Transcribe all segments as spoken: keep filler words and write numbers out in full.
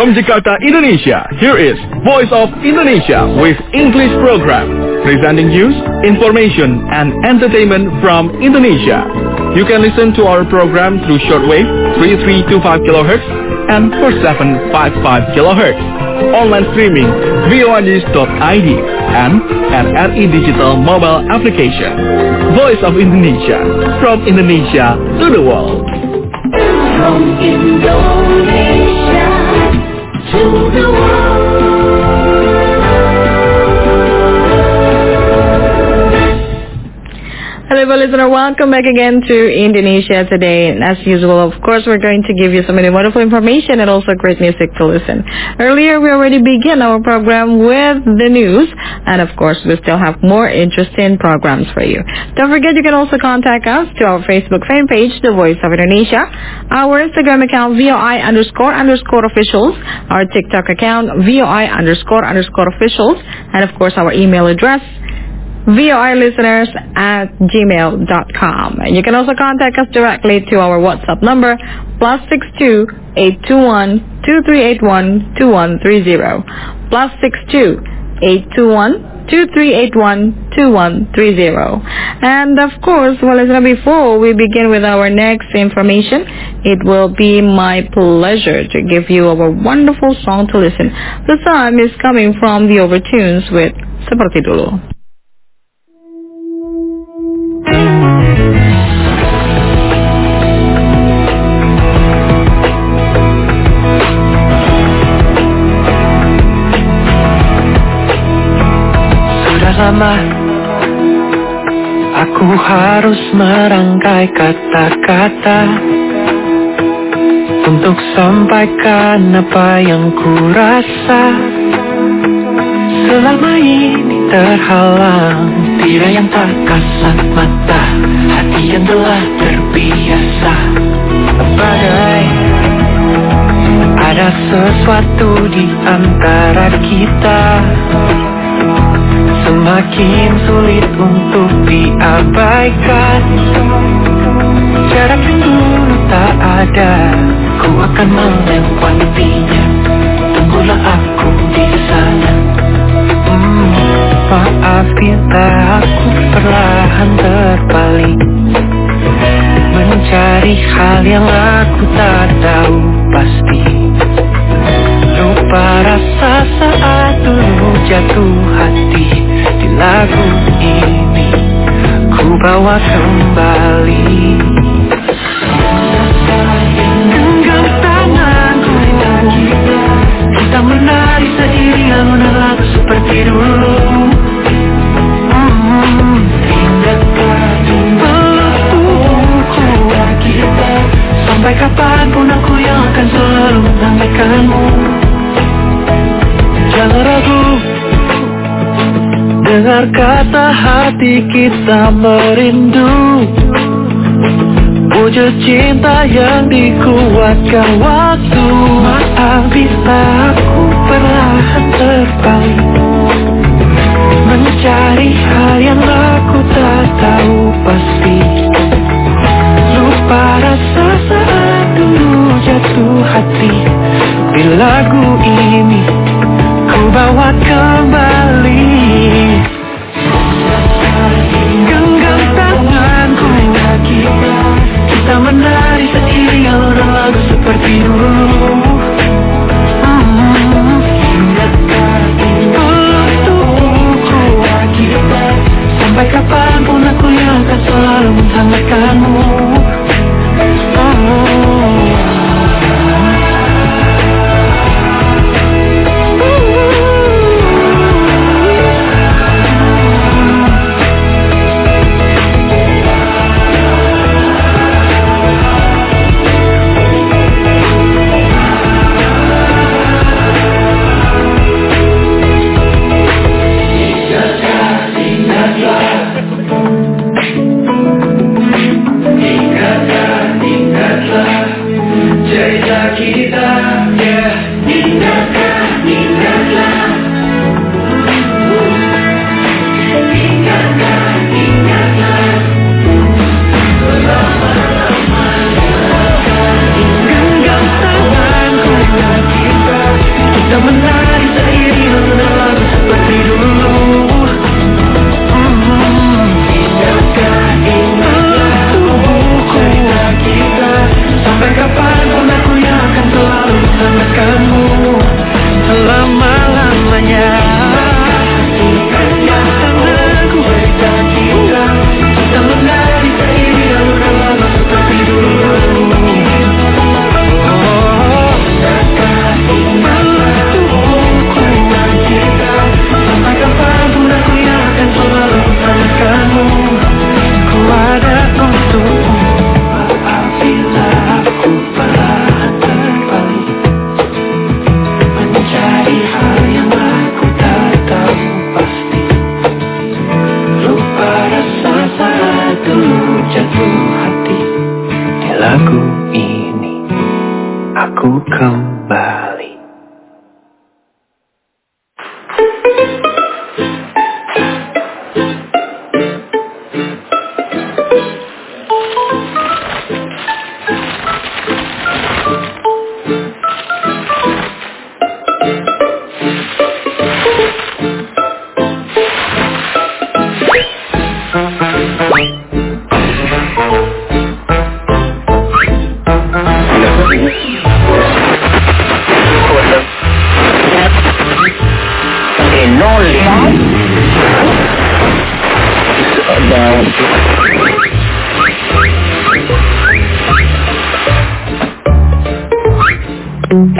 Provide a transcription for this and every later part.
From Jakarta, Indonesia, here is Voice of Indonesia with English program, presenting news, information, and entertainment from Indonesia. You can listen to our program through shortwave three three two five kilohertz and four seven five five kilohertz, online streaming v o news dot i d, and an R E digital mobile application. Voice of Indonesia, from Indonesia to the world. From Indonesia to the world. Hello, listener. Welcome back again to Indonesia Today. And as usual, of course, we're going to give you so many wonderful information and also great music to listen. Earlier, we already began our program with the news. And of course, we still have more interesting programs for you. Don't forget, you can also contact us to our Facebook fan page, The Voice of Indonesia, our Instagram account, V O I underscore underscore officials, our TikTok account, V O I underscore underscore officials, and of course, our email address, V O I listeners at gmail dot com. And you can also contact us directly to our WhatsApp number, plus six two eight two one two three eight one two one three zero, plus six two eight two one two three eight one two one three zero. And of course, well, listener, before we begin with our next information, it will be my pleasure to give you our wonderful song to listen. The song is coming from the Overtunes with Seperti Dulu. Sudah lama aku harus merangkai kata-kata untuk sampaikan apa yang ku rasa. Selama ini terhalang, tirai yang tak kasat mata, hati yang telah terbiasa. Bagai ada sesuatu di antara kita, semakin sulit untuk diabaikan. Jarak yang dulu tak ada, ku akan melewatinya. Tunggulah aku di sana. Hmm, maaf bila aku perlahan terpaling, mencari hal yang aku tak tahu pasti. Lupa rasa saat dulu jatuh hati, di lagu ini ku bawa kembali. Genggam tanganku, kita menari seiring alunan lagu seperti dulu. Hmm, peluk tubuhku, sampai kapanpun aku yang akan selalu menghangatkanmu. Jangan ragu, dengar kata hati kita merindu, wujud cinta yang dikuatkan waktu. Maaf bila aku perlahan terpaling, mencari hal yang aku tak tahu pasti. Lupa rasa saat dulu jatuh hati, di lagu ini ku bawa kembali. Genggam tanganku, kita menari seiring alunan lagu seperti dulu. Hmm, peluk tubuhku, sampai kapanpun aku yang akan selalu menghangatkanmu.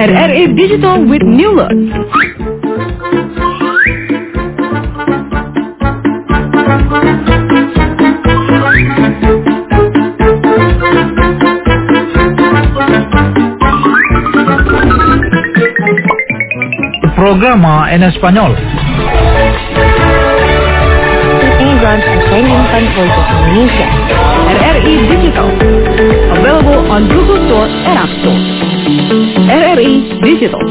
R R I Digital with new look. Programa en español. Runs and training Voice of Indonesia. R R I Digital. Available on Google Store and App Store. R R I Digital.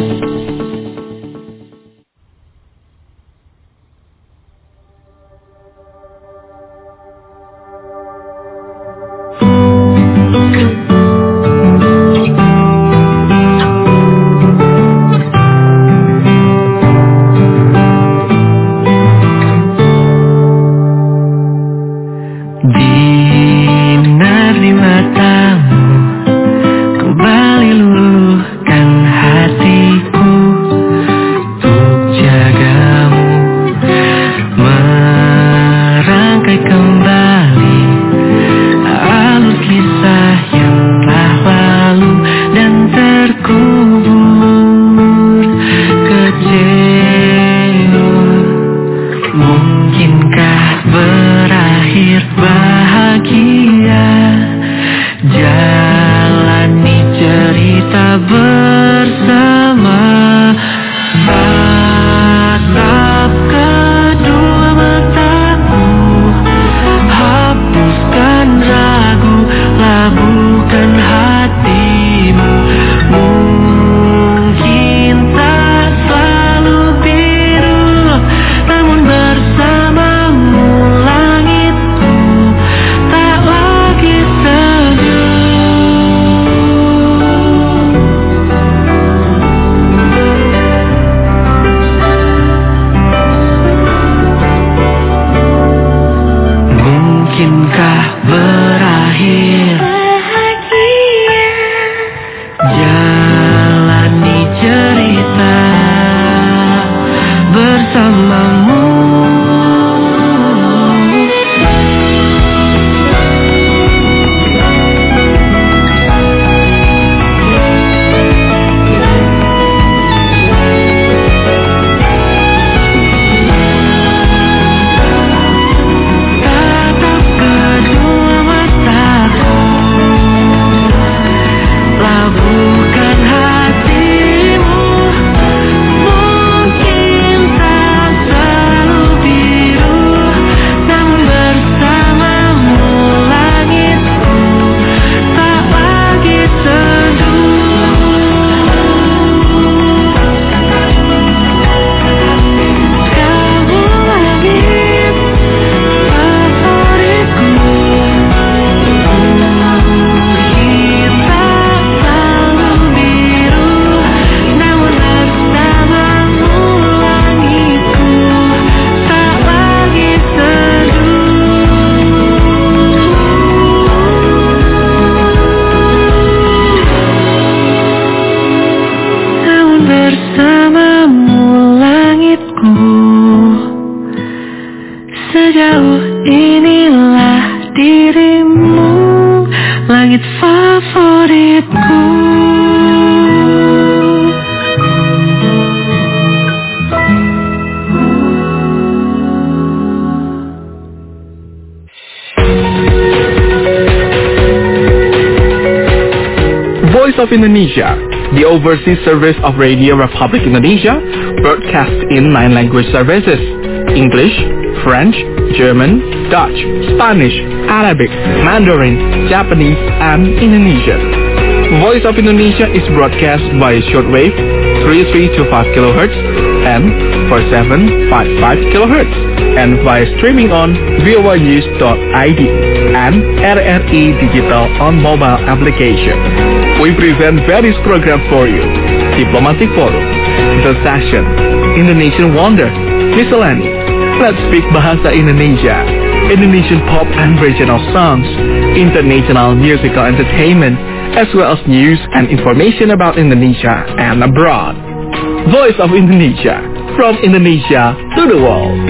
Voice of Indonesia, the overseas service of Radio Republic Indonesia, broadcast in nine language services: English, French, German, Dutch, Spanish, Arabic, Mandarin, Japanese, and Indonesian. Voice of Indonesia is broadcast by shortwave three three two five kilohertz and four seven five five kilohertz, and via streaming on voa news dot I D and R R I Digital on mobile application. We present various programs for you: Diplomatic Forum, The Session, Indonesian Wonder, Miscellany, Let's Speak Bahasa Indonesia, Indonesian pop and regional songs, international musical entertainment, as well as news and information about Indonesia and abroad. Voice of Indonesia, from Indonesia to the world.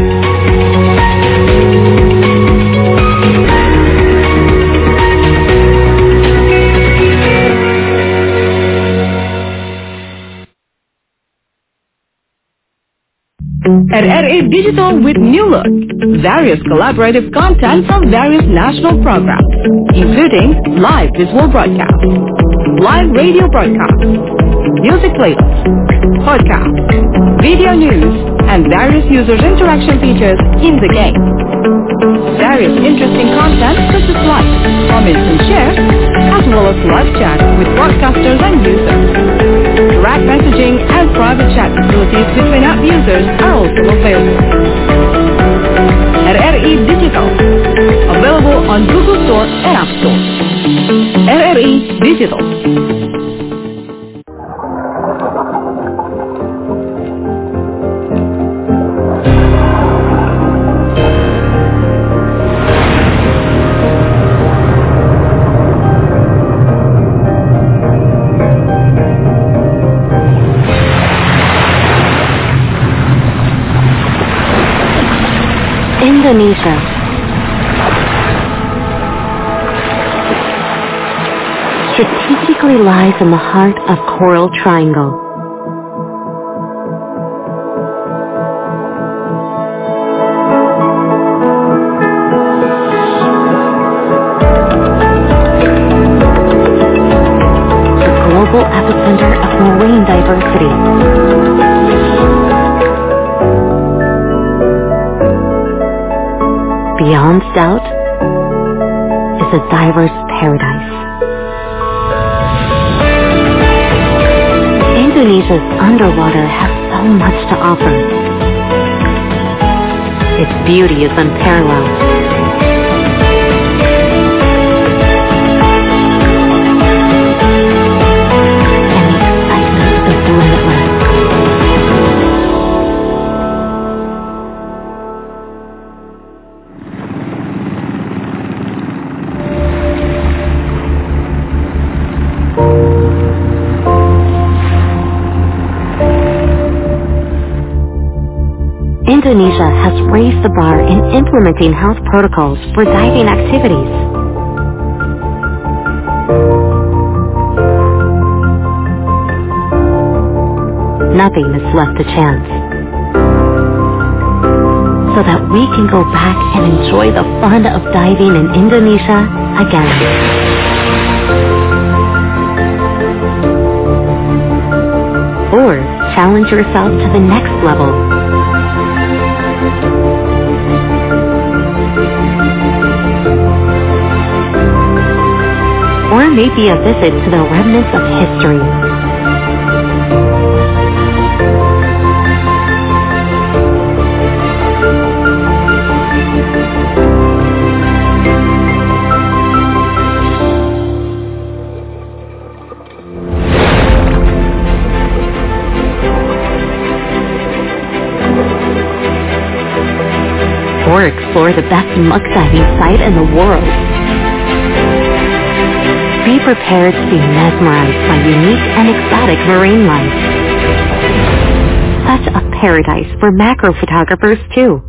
At R A Digital with new look, various collaborative content from various national programs, including live visual broadcast, live radio broadcast, music playlists, podcast, video news, and various users interaction features in the game. Various interesting content such as like, comments and share, as well as live chat with broadcasters and users. Direct messaging and private chat facilities between app users are also available. At R E Digital, available on Google Store and App Store. R R E Digital. Indonesia. Strategically lies in the heart of Coral Triangle. The global epicenter of marine diversity. Beyond doubt is a diver's paradise. Indonesia's underwater has so much to offer. Its beauty is unparalleled. And the excitement is limitless. Indonesia has raised the bar in implementing health protocols for diving activities. Nothing is left to chance. So that we can go back and enjoy the fun of diving in Indonesia again. Or challenge yourself to the next level. Or maybe a visit to the remnants of history. Or explore the best muck diving site in the world. Be prepared to be mesmerized by unique and exotic marine life. Such a paradise for macro photographers too.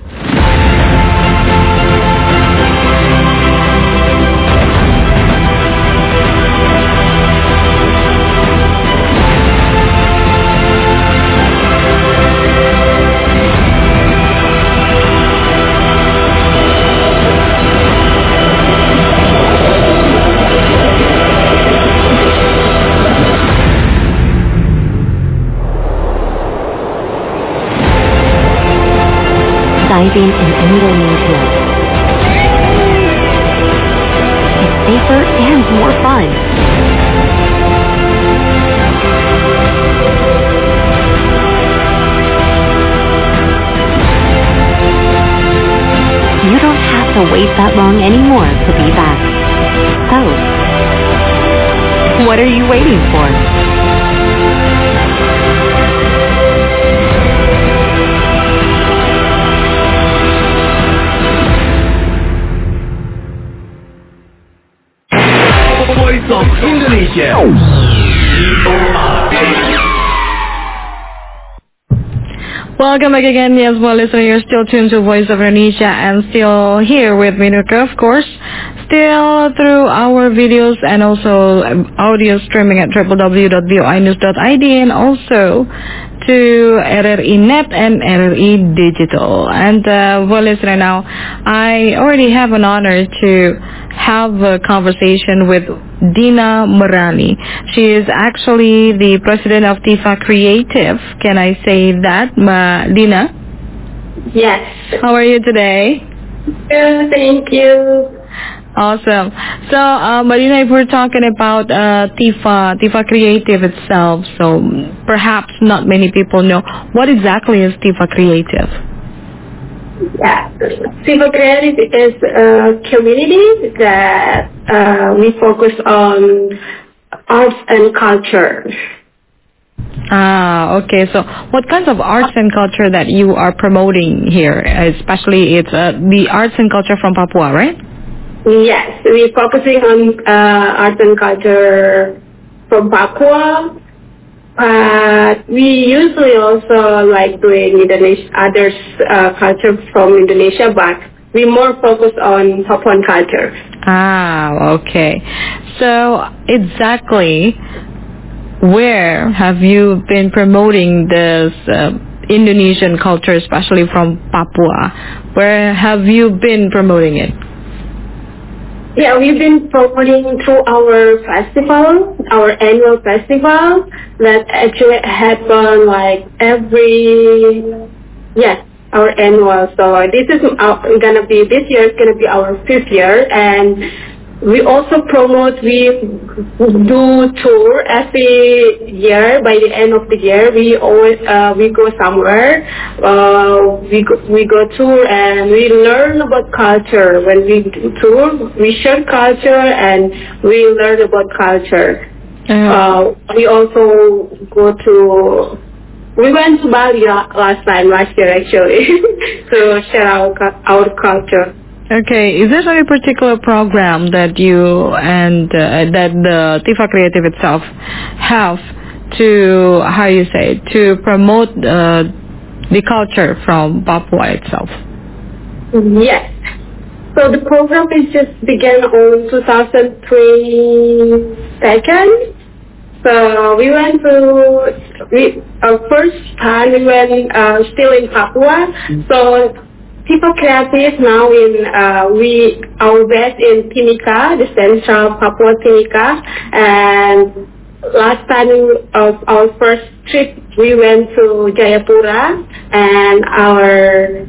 Diving in Indonesia. It's safer and more fun. You don't have to wait that long anymore to be back. So, what are you waiting for? Voice of Indonesia. Welcome back again, yes, well, listener, you're still tuned to Voice of Indonesia and still here with Minuka, of course, still through our videos and also audio streaming at w w w dot v o i news dot i d and also to R R I Net and R R I Digital. And uh, well, listener, now I already have an honor to have a conversation with Dina Morani. She is actually the president of Tifa Creative. Can I say that, Ma- Dina? Yes. How are you today? Good, thank you. Awesome. So, uh, Marina, if we're talking about uh, Tifa, Tifa Creative itself, so perhaps not many people know, what exactly is Tifa Creative? Yeah, Tifa Creative is a community that uh, we focus on arts and culture. Ah, okay. So, what kinds of arts and culture that you are promoting here? Especially, it's uh, the arts and culture from Papua, right? Yes, we're focusing on uh, art and culture from Papua. Uh, we usually also like doing Indonesia, others uh, culture from Indonesia, but we more focus on Papuan culture. Ah, okay. So exactly where have you been promoting this uh, Indonesian culture, especially from Papua? Where have you been promoting it? Yeah, we've been promoting through our festival, our annual festival that actually happen like every, yes, our annual. So this is our, gonna be, this year is gonna be our fifth year, and we also promote, we do tour every year. By the end of the year, we always, uh, we go somewhere, uh, we go, we go tour and we learn about culture. When we do tour, we share culture and we learn about culture. Uh, Uh, we also go to, we went to Bali last time, last year actually, to share our, cu- our culture. Okay, is there any particular program that you and uh, that the Tifa Creative itself have to, how you say, to promote uh, the culture from Papua itself? Yes. So the program is just began on two thousand twenty-two. So we went to, we, our first time we went uh, still in Papua. So Tifa Creative now in, uh, we, our base in Timika, the central Papua Timika, and last time of our first trip we went to Jayapura, and our,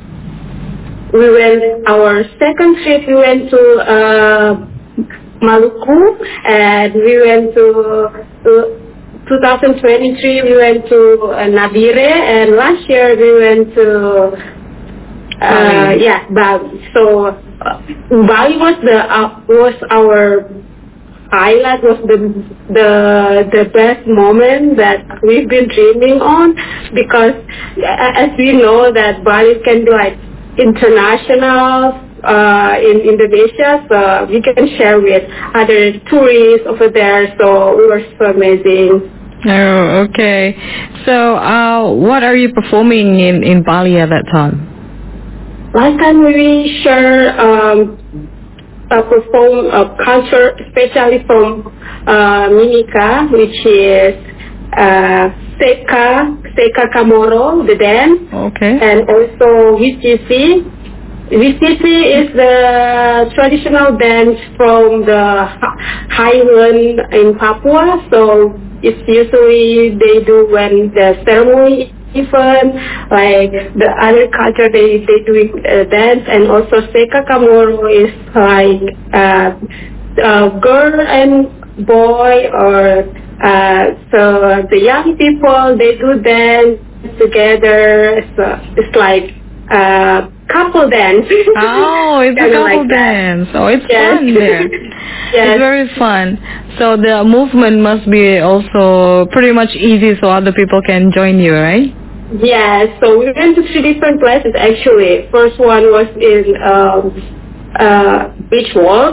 we went, our second trip we went to uh, Maluku, and we went to, to twenty twenty-three we went to uh, Nabire, and last year we went to Uh, yeah, Bali. So uh, Bali was the uh, was our highlight, was the the the best moment that we've been dreaming on, because uh, as we know that Bali can be like international uh, in Indonesia, so we can share with other tourists over there. So it was so amazing. Oh, okay. So uh, what are you performing in, in Bali at that time? Last time we share um, uh, perform a culture, especially from uh, Mimika, which is uh, Seka, Seka Kamoro, the dance, Okay. and also Wisisi. Wisisi is the traditional dance from the highland in Papua, so it's usually they do when the ceremony even like the other culture they they do uh, dance, and also Seka Kamoro is like uh, uh, girl and boy, or uh, so the young people they do dance together. So it's like uh, couple dance. Oh, it's a Kinda couple like that. dance. Oh, it's Yes. fun there. Yes. It's very fun. So the movement must be also pretty much easy so other people can join you, right? Yes, so we went to three different places actually. First one was in um, uh, beach walk,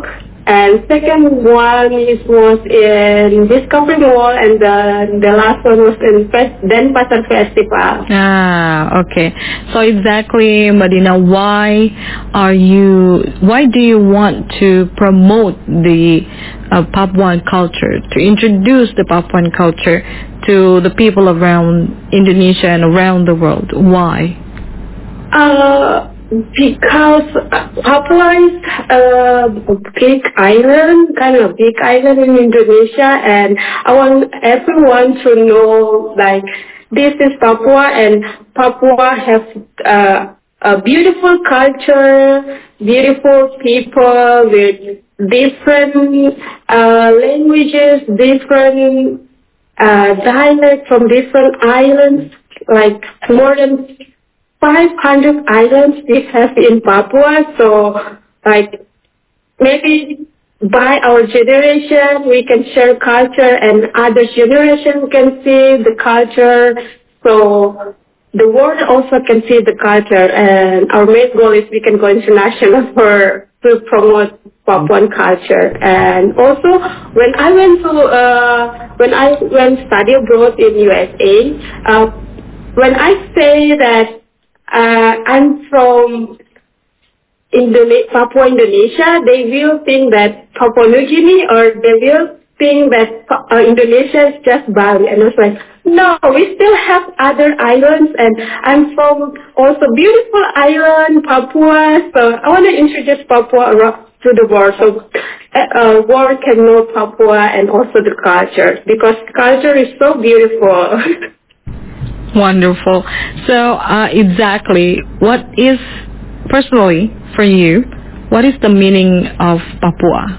And second one is was in Discovery Mall, and the the last one was in Fest, Denpasar Festival. Ah, okay. So exactly, Madina, why are you? Why do you want to promote the uh, Papuan culture, to introduce the Papuan culture to the people around Indonesia and around the world? Why? Uh, because Papua is a big island, kind of big island in Indonesia, and I want everyone to know, like, this is Papua, and Papua has uh, a beautiful culture, beautiful people with different uh, languages, different uh, dialects from different islands, like more than five hundred islands we have in Papua. So, like, maybe by our generation we can share culture, and other generation can see the culture. So the world also can see the culture, and our main goal is we can go international for to promote Papuan culture. And also, when I went to uh, when I went study abroad in U S A, uh, when I say that Uh, I'm from Indone- Papua, Indonesia, they will think that Papua New Guinea, or they will think that uh, Indonesia is just Bali. And I was like, no, we still have other islands, and I'm from also beautiful island, Papua. So I want to introduce Papua around to the world, so uh, uh, world can know Papua and also the culture, because culture is so beautiful. Wonderful. So, uh, exactly, what is, personally, for you, what is the meaning of Papua?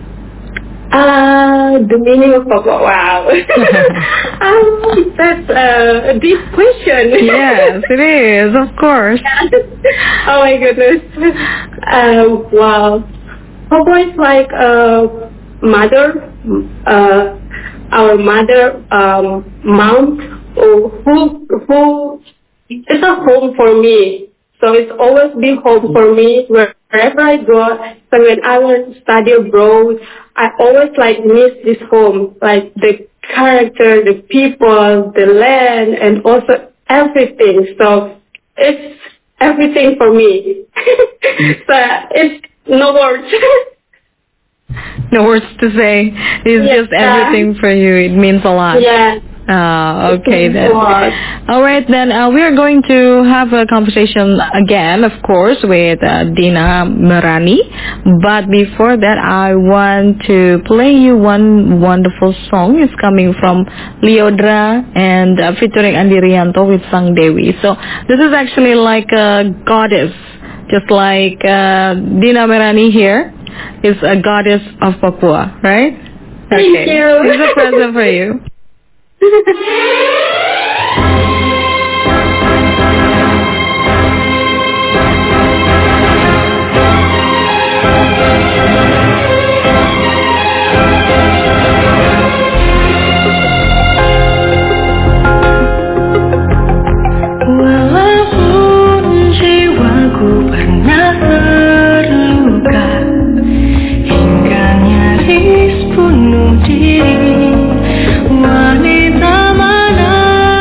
Uh, the meaning of Papua, wow. um, that's uh, a deep question. Yes, it is, of course. Oh my goodness. Um, wow. Papua is like a mother, uh, our mother, um, mom, who, who, it's a home for me. So it's always been home for me wherever I go. So when I went to study abroad, I always like miss this home, like the character, the people, the land, and also everything. So it's everything for me. So it's no words. No words to say. It's Yeah. just everything for you. It means a lot. Yeah. Uh, okay It then. was. All right then. Uh, we are going to have a conversation again, of course, with uh, Dina Merani. But before that, I want to play you one wonderful song. It's coming from Liodra and uh, featuring Andi Rianto with Sang Dewi. So this is actually like a goddess, just like uh, Dina Merani here is a goddess of Papua, right? Thank Okay. you. It's a present for you. Walaupun jiwaku pernah terluka hingga nyaris bunuh diri, wanita mana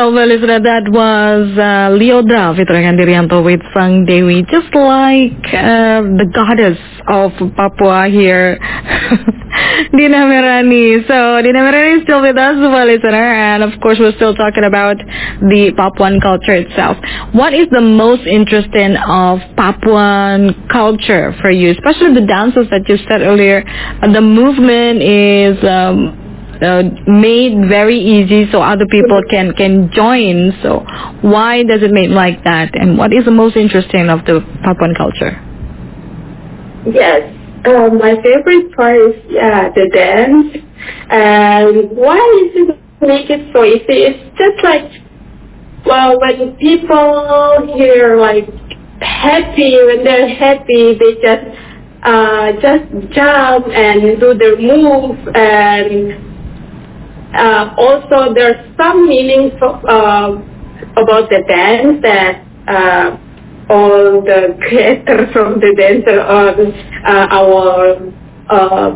Well, well, listener, that was uh, Leodra Fitrikan Dirianto with Sang Dewi, just like uh, the goddess of Papua here, Dina Merani. So, Dina Merani is still with us, well, listener, and of course, we're still talking about the Papuan culture itself. What is the most interesting of Papuan culture for you, especially the dances that you said earlier? Uh, the movement is um, uh, made very easy so other people can, can join. So why does it make like that? And what is the most interesting of the Papuan culture? Yes, uh, my favorite part is yeah, the dance. And why is it make it so easy? It's just like, well, when people hear like happy, when they're happy, they just uh, just jump and do their moves. And uh, also there's some meaning for, uh, about the dance that uh, all the creators from the dance are uh, our uh,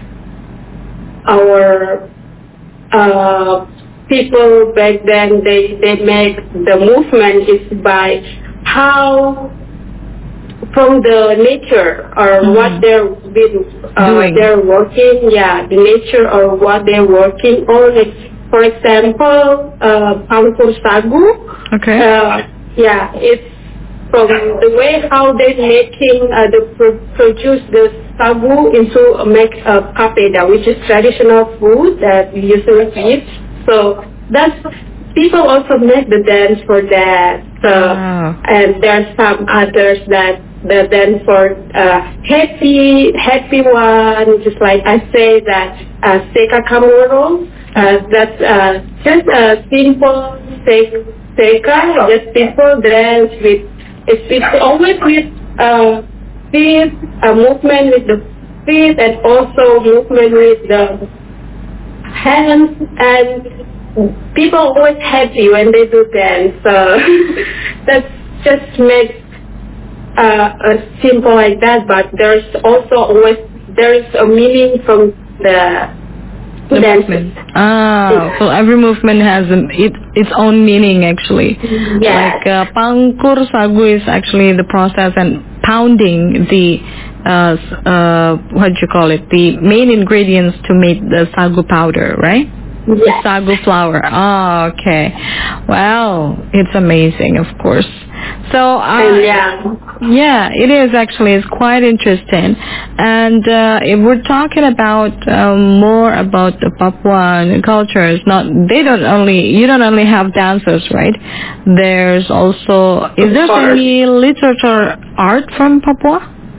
our uh, people back then. They they make the movement is by how from the nature or mm-hmm. what they're been uh, doing. They're working. Yeah, the nature or what they're working on. Like, for example, uh, Pangkur Sagu. Okay. Uh, yeah, it's from the way how they're making uh, the pro- produce the sagu into a make a papeda, which is traditional food that we usually eat. So that's people also make the dance for that. So oh. and there's some others that the dance for uh, happy happy one, just like I say that uh, Seka Kamuro. Uh, that's uh, just a simple Seka, just simple dance with. It's, it's always with uh, feet, a movement with the feet, and also movement with the hands. And people always happy when they do dance. So that just makes uh, a simple like that. But there's also always there's a meaning from the. The movement. Ah, so every movement has an, it, its own meaning actually. Yeah. Like uh, Pangkur Sagu is actually the process and pounding the, uh, uh, what do you call it, the main ingredients to make the sagu powder, right? Yes. The sagu flour. Oh, okay. Wow, it's amazing, of course. So, uh, yeah. yeah, it is actually. It's quite interesting. And uh, if we're talking about um, more about the Papuan culture, it's not, they don't only, you don't only have dancers, right? There's also, is there any literature art from Papua?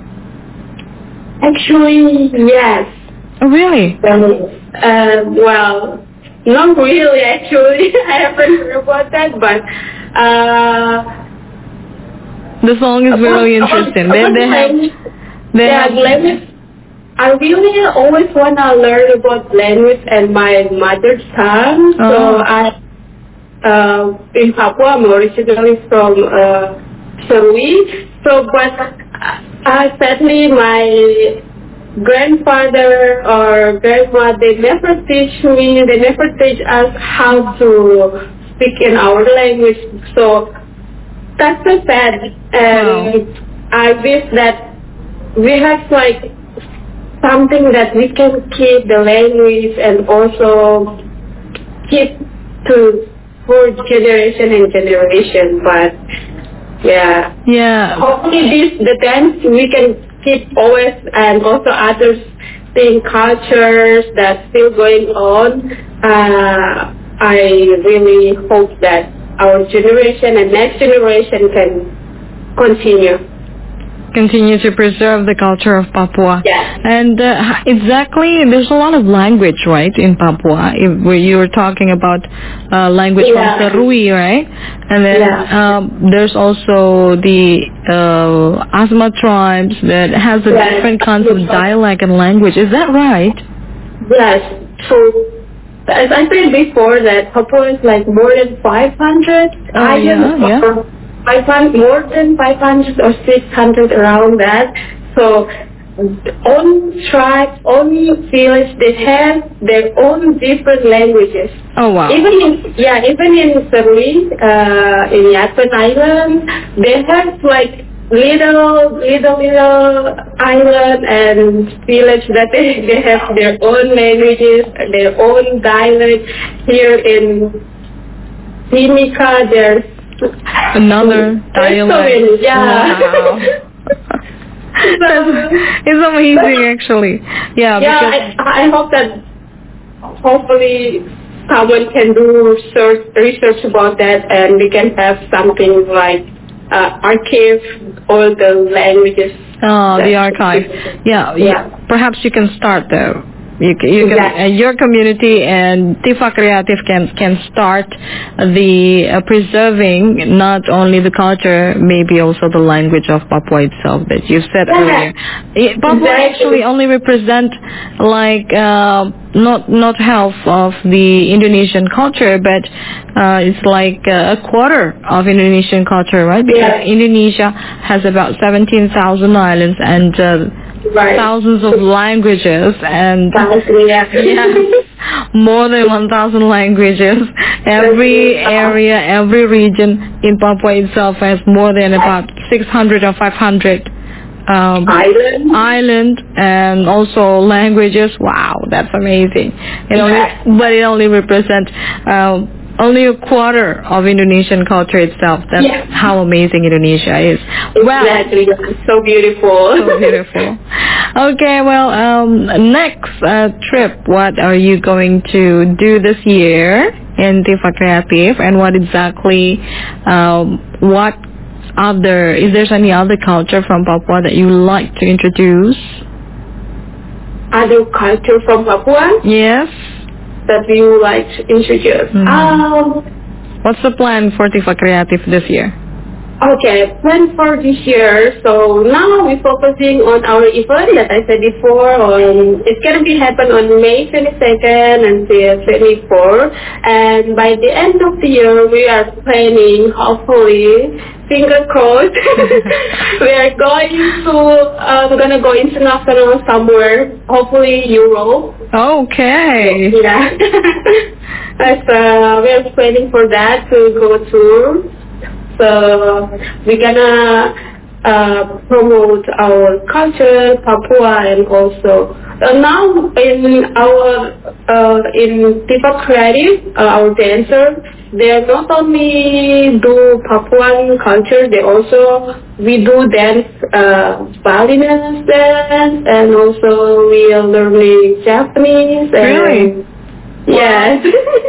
Actually, yes. Oh, really? Uh, well, not really, actually. I haven't heard about that, but uh, the song is really about, interesting. About, they, about they have, they yeah, have language. I really always want to learn about language and my mother tongue. Oh. So I, uh, in Papua, I'm originally from uh, Serui. So, but uh, sadly, my grandfather or grandma, they never teach me, they never teach us how to speak in our language. So that's so sad. And wow. I wish that we have like something that we can keep the language and also keep to for generation and generation. But yeah, yeah. hopefully this the dance we can keep always, and also other thing cultures that's still going on. Uh, I really hope that our generation and next generation can continue. Continue to preserve the culture of Papua. Yes. And uh, exactly, there's a lot of language, right, in Papua. If, where you were talking about uh, language yeah. from Serui, right? And then yeah. um, there's also the uh, Asma tribes that has a yes. different kinds of dialect and language. Is that right? Yes. So, as I said before, that Papua is like more than five hundred. Oh, I yeah, yeah. five hundred, more than five hundred or six hundred around that. So own tribes, own village, they have their own different languages. Oh, wow. Even in, yeah, even in Serling, uh, in Yapen Island, they have like little, little, little island and village that they, they have their own languages, their own dialect. Here in Timika, there's another there's so dialect. many, yeah. Wow. That's- it's amazing, actually. Yeah, Yeah, because I, I hope that hopefully someone can do research, research about that, and we can have something like uh, archive all the languages. oh, the that- archive. Yeah, yeah. Yeah. Perhaps you can start there. You can, you can Yeah. uh, your community and Tifa Creative can can start the uh, preserving not only the culture, maybe also the language of Papua itself that you said Yeah. earlier. Eh, Papua Exactly. actually only represent like uh, not not half of the Indonesian culture, but uh, it's like uh, a quarter of Indonesian culture, right? Because Yeah. Indonesia has about seventeen thousand islands and uh, Right. thousands of languages and Exactly, yeah. yeah, more than one thousand languages. Every area, every region in Papua itself has more than about six hundred or five hundred um, Island. island and also languages. Wow, that's amazing. It only, Yeah. but it only represents uh, only a quarter of Indonesian culture itself. That's Yeah. how amazing Indonesia is. Well, Exactly, so beautiful. so beautiful. Okay, well, um, next uh, trip, what are you going to do this year in Tifa Creative, and what exactly, um, what other, is there any other culture from Papua that you would like to introduce? Other culture from Papua Yes. that we would like to introduce. Mhm. Um, What's the plan for Tifa Creative this year? Okay, plan for this year. So now we're focusing on our event that I said before. On it's gonna be happen on May twenty-second until twenty-fourth, and by the end of the year we are planning, hopefully, finger crossed, we are going to um, gonna go international somewhere, hopefully Europe. Okay. Yeah, that's uh, we are planning for that to go tour. So we're gonna uh, promote our culture, Papua, and also uh, now in our uh, in Tifa Creative, uh, our dancer, they not only do Papuan culture, they also we do dance, uh, Balinese dance, and also we are learning Japanese. And, Really? Yes.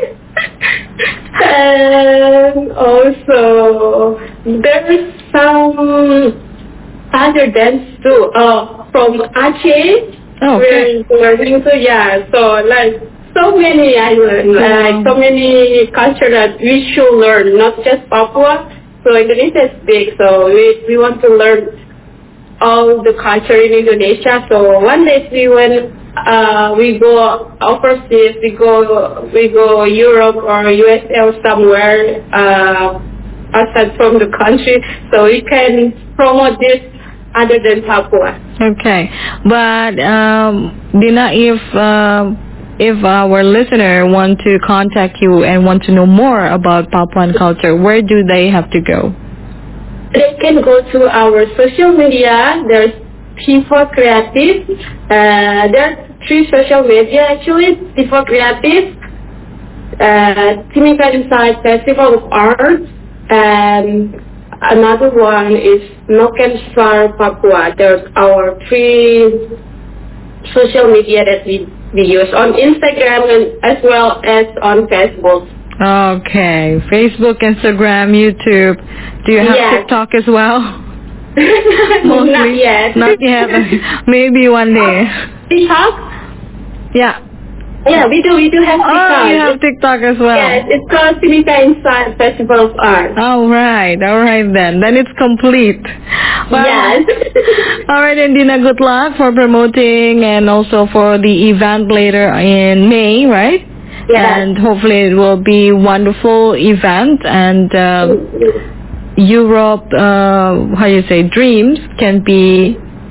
And also there's some other dance too. Uh, from Aceh. Oh, okay. We're learning to, yeah. So like so many islands, like so many culture that we should learn, not just Papua. So Indonesia is big, so we we want to learn all the culture in Indonesia. So one day we went. Uh, we go overseas, we go we go Europe or U S A or somewhere uh, outside from the country, so we can promote this other than Papua. Okay, but um, Dina, if um, if our listener want to contact you and want to know more about Papuan culture, where do they have to go? They can go to our social media. There's Tifa Creative. Uh, there are three social media actually. Tifa Creative, uh, Timika Inside Festival of Art, and another one is Noken Star Papua. There's our three social media that we, we use on Instagram and as well as on Facebook. Okay, Facebook, Instagram, YouTube. Do you have Yes. TikTok as well? Not yet. Not yet. Maybe one day. TikTok? Yeah. Yeah, we do. We do have TikTok. Oh, you have TikTok as well. Yes, it's called Timika Inside Festival of Art. All right, all right then. Then it's complete. Well, Yes. all right, and Dina, good luck for promoting and also for the event later in May, right? Yes. And hopefully it will be wonderful event and uh, Europe, uh, how you say, dreams can be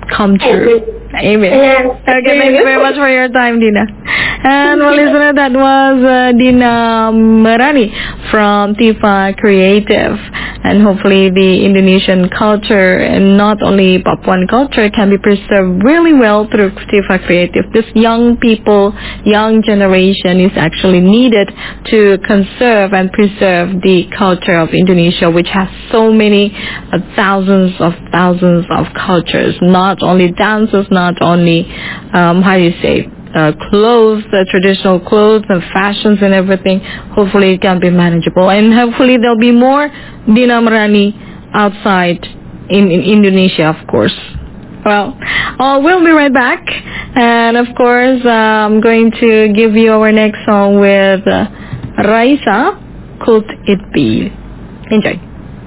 come true. Amen. Yes. Okay, thank you very much for your time, Dina. And well, listener, that was uh, Dina Merani from Tifa Creative. And hopefully the Indonesian culture and not only Papuan culture can be preserved really well through Tifa Creative. This young people, young generation is actually needed to conserve and preserve the culture of Indonesia, which has so many uh, thousands of thousands of cultures, not only dances, not only, um, how do you say, uh, clothes, the traditional clothes and fashions and everything. Hopefully it can be manageable. And hopefully there'll be more Dina Merani outside in, in Indonesia, of course. Well, uh, we'll be right back. And of course, uh, I'm going to give you our next song with uh, Raisa, Could It Be? Enjoy.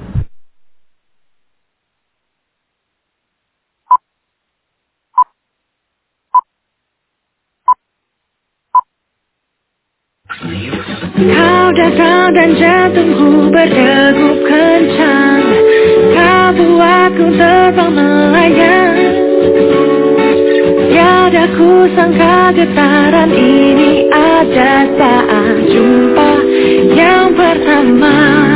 Kau datang dan jantungku berdegup kencang. Kau buatku terbang melayang. Tiada ku sangka getaran ini ada saat jumpa yang pertama.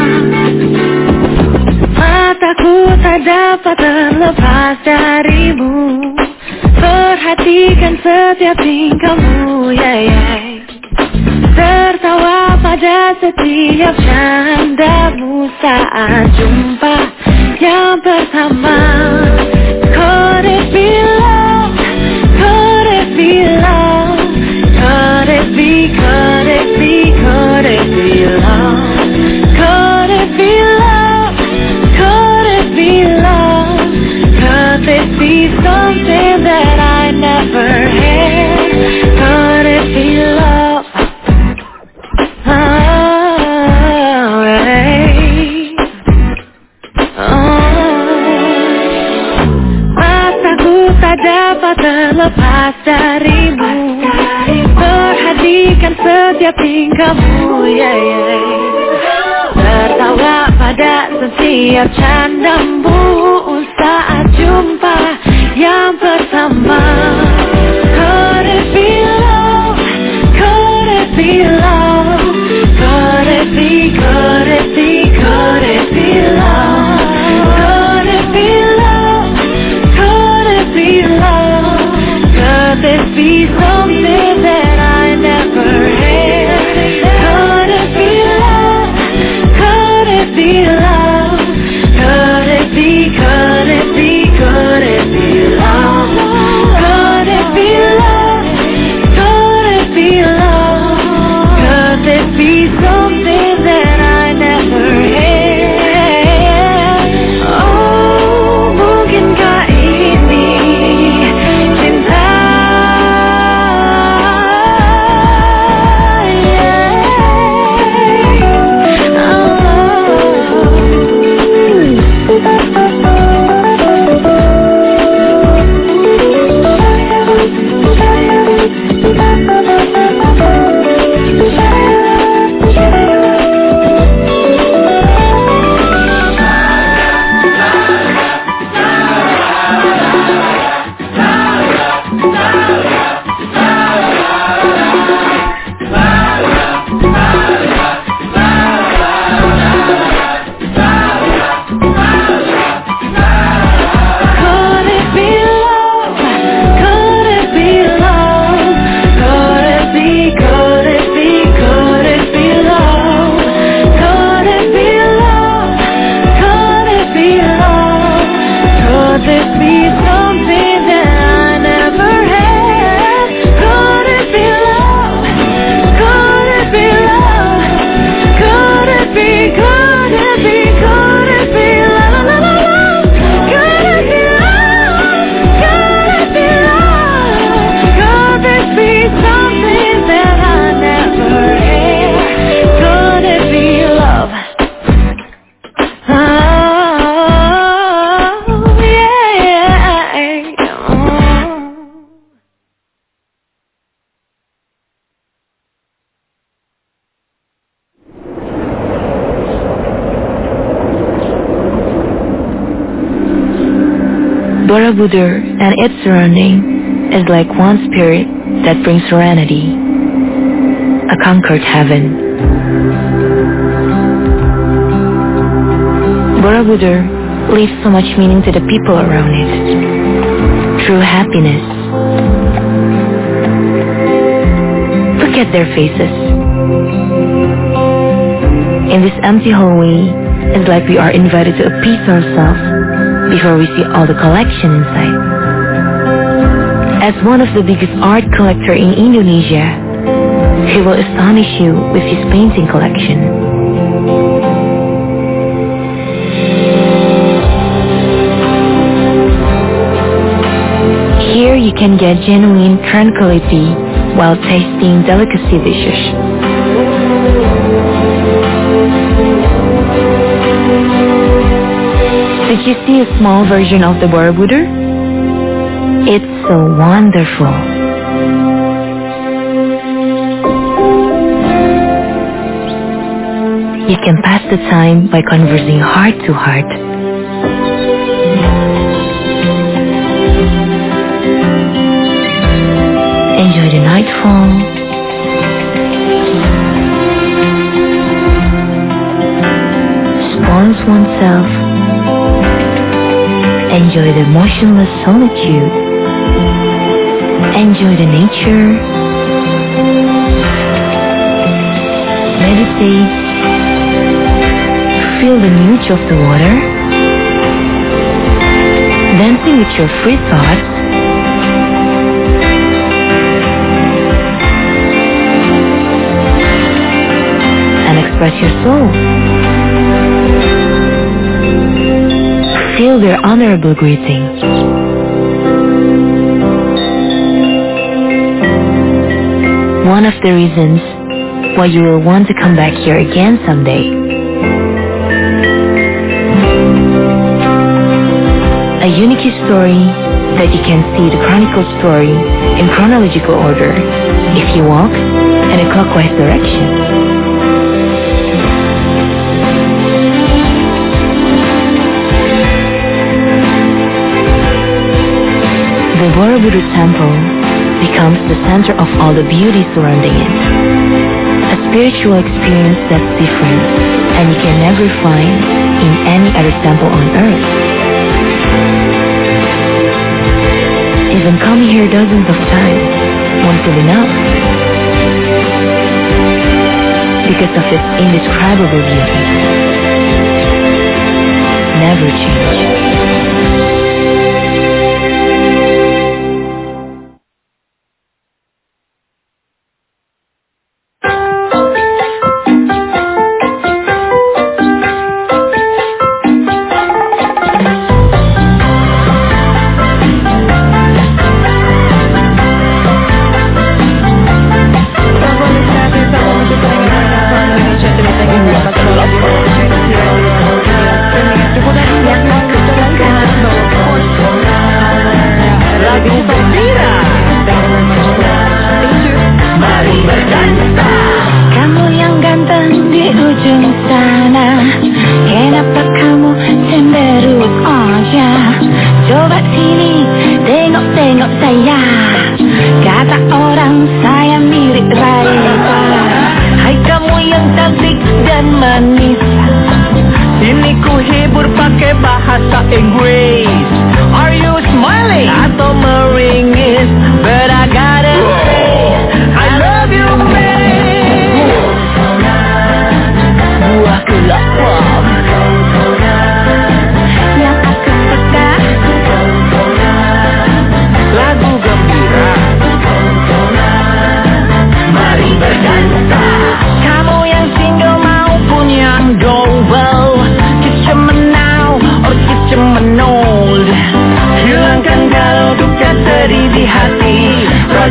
Mataku tak dapat terlepas darimu. Perhatikan setiap tingkahmu, yeah, yeah. Tertawa pada setiap candamu saat jumpa yang pertama. Could it be love? Could it be love? Could it be, could it be, could it be love? Could it be love? Could it be love? Could this be something that I never had? Could it be love? Dapat terlepas darimu. Perhatikan setiap tingkahmu, yeah, yeah. Tertawa pada setiap candamu saat jumpa yang pertama. Could it be love? Could it be love? Could it be, could it be, could it be love? Could it be love? Could it be love? Could this be something that I never had? Could it be love? Could it be love? Could it be, could it be, could it be love? Could it be love? Could it be love? Could this be something that I never had? Oh, mungkinkah ini cinta? Borobudur and its surrounding is like one spirit that brings serenity, a conquered heaven. Borobudur leaves so much meaning to the people around it, true happiness. Look at their faces. In this empty hallway, it's like we are invited to appease ourselves before we see all the collection inside. As one of the biggest art collector in Indonesia, he will astonish you with his painting collection. Here you can get genuine tranquility while tasting delicacy dishes. Did you see a small version of the Borobudur? It's so wonderful. You can pass the time by conversing heart to heart. Enjoy the nightfall. Spawns oneself. Enjoy the motionless solitude. Enjoy the nature. Meditate. Feel the nudge of the water. Dancing with your free thoughts. And express your soul. Feel their honorable greeting. One of the reasons why you will want to come back here again someday. A unique story that you can see the chronicle story in chronological order if you walk in a clockwise direction. The Borobudur temple becomes the center of all the beauty surrounding it. A spiritual experience that's different and you can never find in any other temple on earth. Even coming here dozens of times won't feel enough because of its indescribable beauty. Never change. Hilangkan galau duka sedih di hati.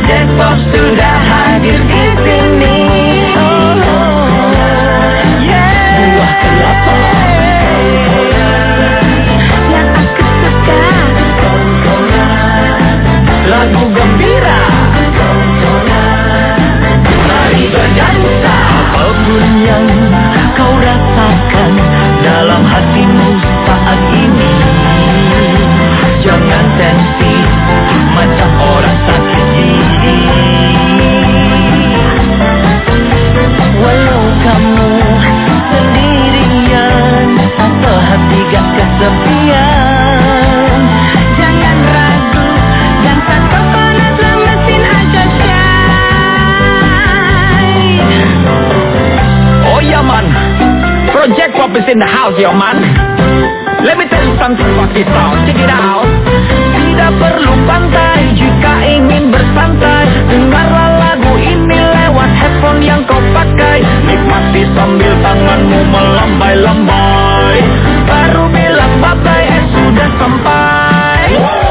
Club is in the house, yo man. Let me tell you something about this sound. Check it out. Tidak perlu pantai jika ingin bersantai. Dengarlah lagu ini lewat headphone yang kau pakai. Nikmati sambil tanganmu melambai-lambai. Baru bilang bye-bye, eh sudah sampai.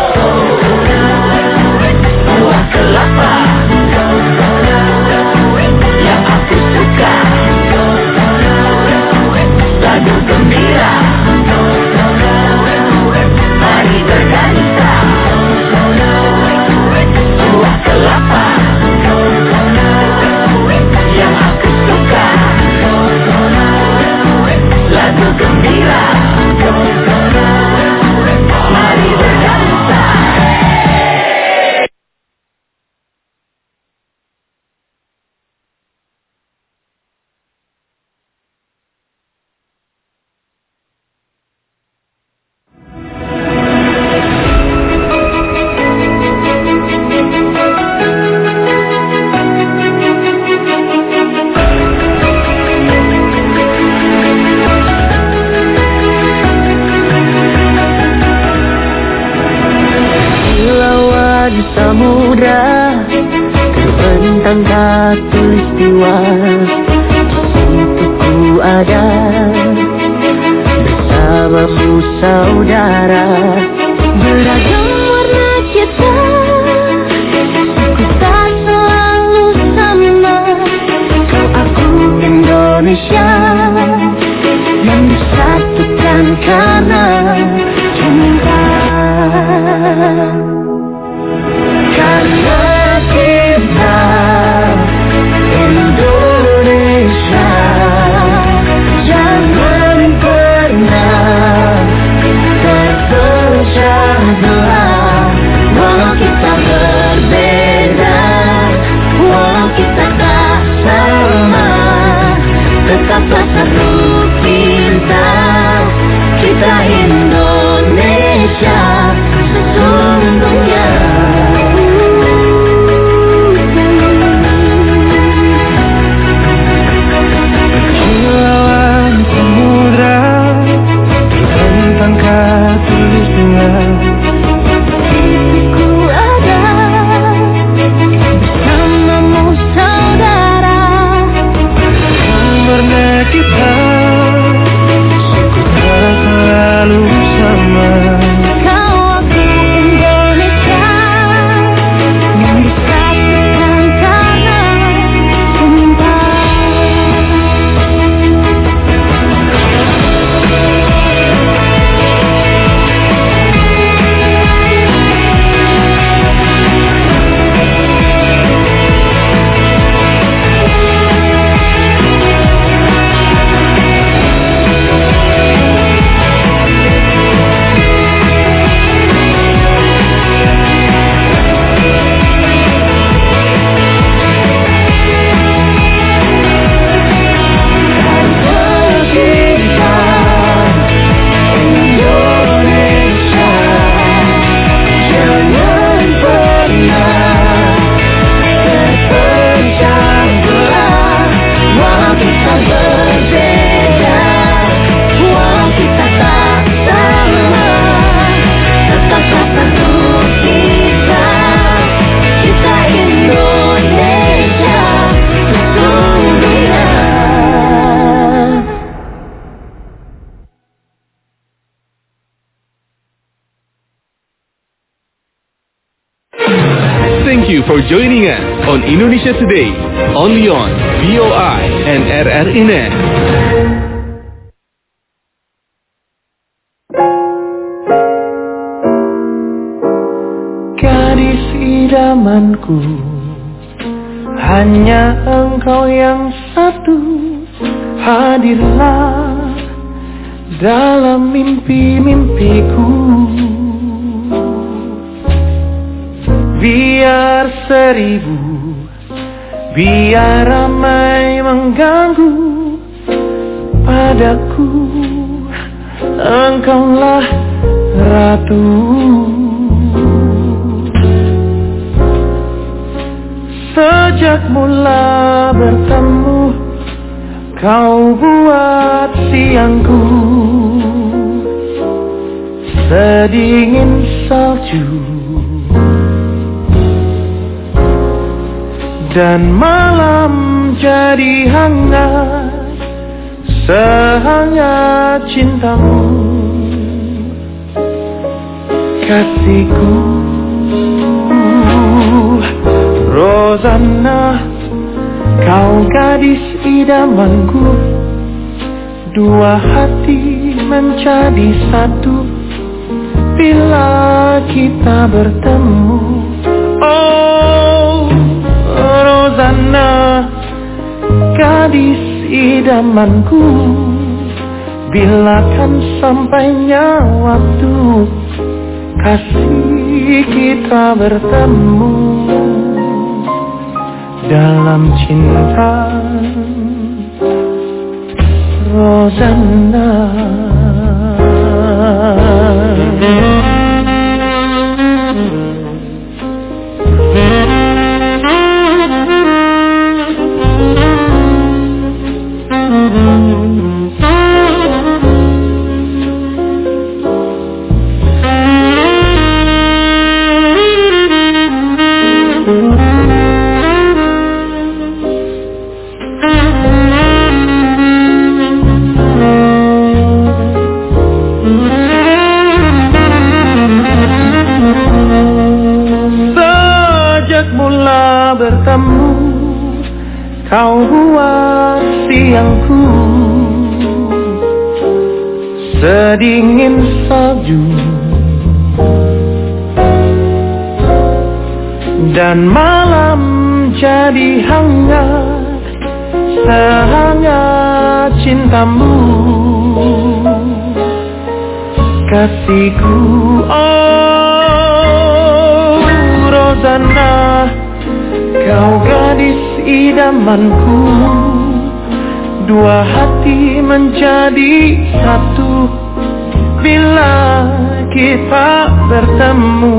Buah kelapa yang aku suka, lagu gembira, mari berdansa. Buah kelapa yang aku suka, lagu gembira, mari berdansa. Samudra terbentang khatulistiwa, untukku ada bersamamu saudara. Beragam warna kita, suku tak selalu sama. Kau aku Indonesia yang disatukan karena cinta. Karena kita Indonesia, jangan pernah terpecah belah. Walau kita berbeda, walau kita tak sama, tetaplah satu cinta. Kita Indonesia sesungguhnya. Thank you for joining us on Indonesia Today, only on V O I and R R I Net. Gadis idamanku, hanya engkau yang satu. Hadirlah dalam mimpi-mimpiku. Biar seribu, biar ramai mengganggu, padaku engkaulah ratu. Sejak mula bertemu, Kau buat siangku sedingin salju, dan malam jadi hangat sehangat cintamu. Kasihku Rosanna, kau gadis idamanku, dua hati menjadi satu bila kita bertemu. Oh Rosanna, gadis idamanku, bila kan sampainya waktu kasih kita bertemu dalam cinta. Rosanna, bertemu, kau buat siangku sedingin salju, dan malam jadi hangat sehangat cintamu. Kasihku, oh Rosanna, kau gadis idamanku, dua hati menjadi satu bila kita bertemu.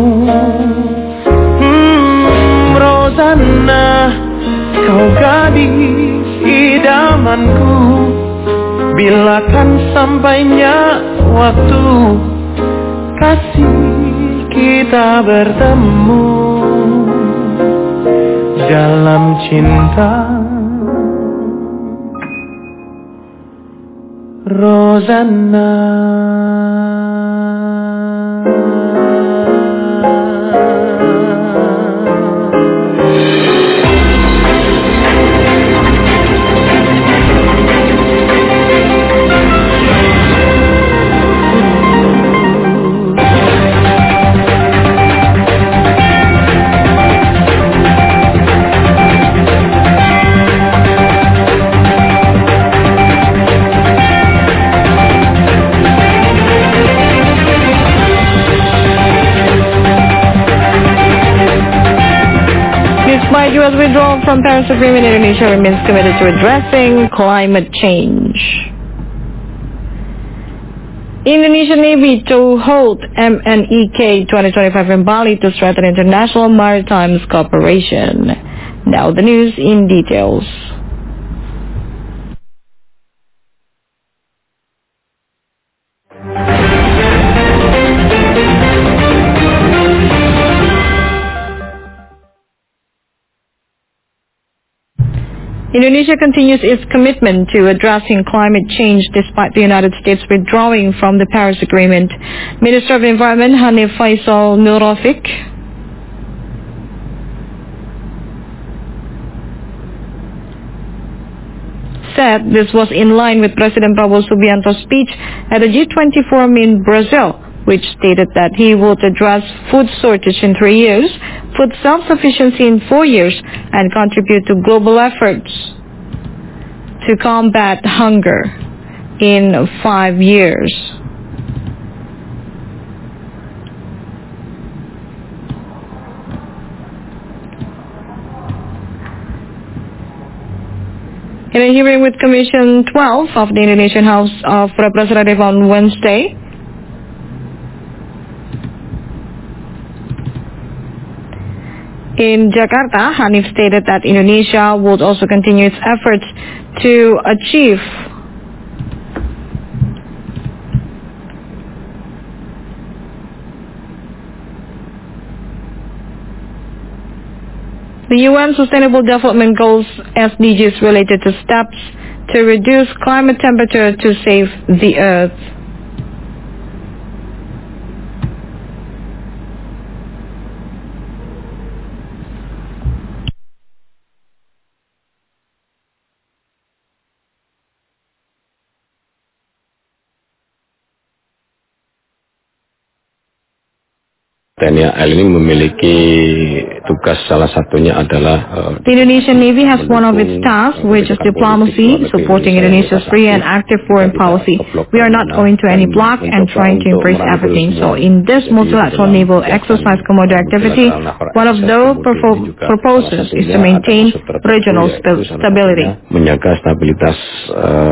Hmm, Rosanna, kau gadis idamanku, bila kan sampainya waktu kasih kita bertemu dalam cinta. Rosanna. Despite U S withdrawal from Paris Agreement, Indonesia remains committed to addressing climate change. Indonesian Navy to hold M N E K twenty twenty-five in Bali to strengthen international maritime cooperation. Now the news in details. Indonesia continues its commitment to addressing climate change despite the United States withdrawing from the Paris Agreement. Minister of Environment Hanif Faisal Nurrafiq said this was in line with President Prabowo Subianto's speech at the G twenty Forum in Brazil, which stated that he would address food shortage in three years, food self-sufficiency in four years, and contribute to global efforts to combat hunger in five years. In a hearing with Commission twelve of the Indonesian House of Representatives on Wednesday, in Jakarta, Hanif stated that Indonesia would also continue its efforts to achieve the U N Sustainable Development Goals S D Gs related to steps to reduce climate temperature to save the earth. T N I A L ini memiliki tugas salah satunya adalah uh, the Indonesian Navy has one of its tasks, which is diplomacy, supporting Indonesia's free and active foreign policy. We are not going to any block and trying to embrace everything. So in this multilateral naval exercise Komodo activity, one of those proposals is to maintain regional stability. Menjaga stabilitas uh,